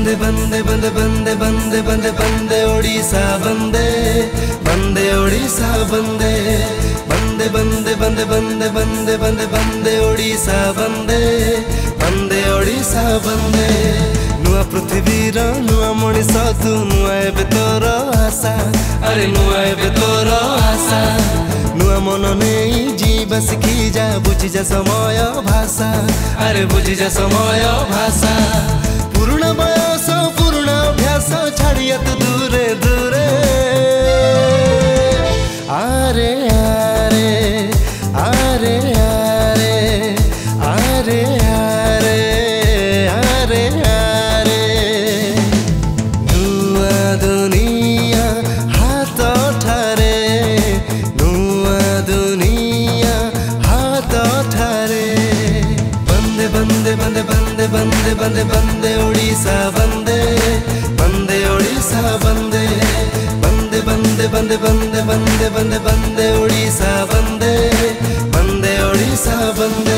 बंदे बंदे बंदे बंदे बंदे बंदे ओडिशा बंदे बंदे ओडिशा बंदे बंदे बंदे बंदे बंदे बंदे बंदे बंदे ओडिशा बंदे बंदे ओडिशा बंदे नुआ पृथ्वीर नुआ मनीष तू नुआ एबे तोर आशा अरे नुआ एबे तोर आशा नुआ मन नहीं जीवा शिखी जा बुझी जा समय भाषा अरे बुझी जा समय भाषा पुरुना बयस पुरुना अभ्यास छाड़िया तू दूरे दूरे आरे आरे आरे आरे आरे आरे आरे नुआ दुनिया हाथ ठारे नुआ दुनिया हाथ ठारे बंदे बंदे बंदे बंदे बंदे बंदे बंदे ओडिशा बंदे बंदे ओडिशा बंदे बंदे बंदे बंदे बंदे बंदे बंदे बंदे ओडिशा बंदे बंदे ओडिशा बंदे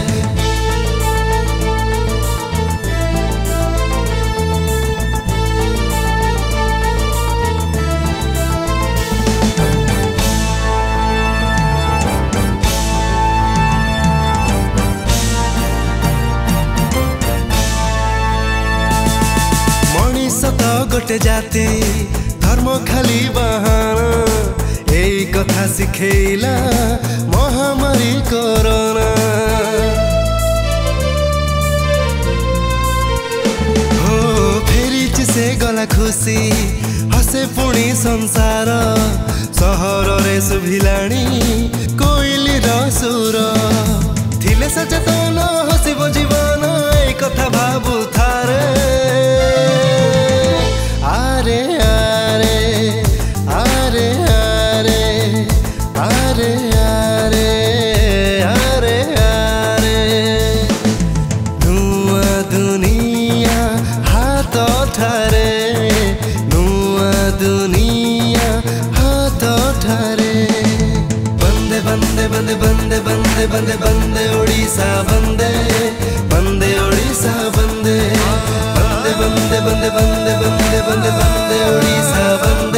गोटे जाति धर्म खाली बहाना यही कथा शिखेला महामारी कोरोना हो फेरी से गला खुशी हसे पुणी संसार सहर रे सुभिलाणी कोइली सुर थिले सचेतन हसिब जीवन ए कथा भाबु थारे आरे आरे आरे आरे आरे आरे आरे आरे नुआ दुनिया हाथ ठारे नुआ दुनिया हाथ ठारे बंदे बंदे बंदे बंदे बंदे बंदे बंदे ओडिशा बंदे बंदे ओडिशा बंदे बंदे बंदे बंदे बंदे बंदे बंदे ओडिशा बंदे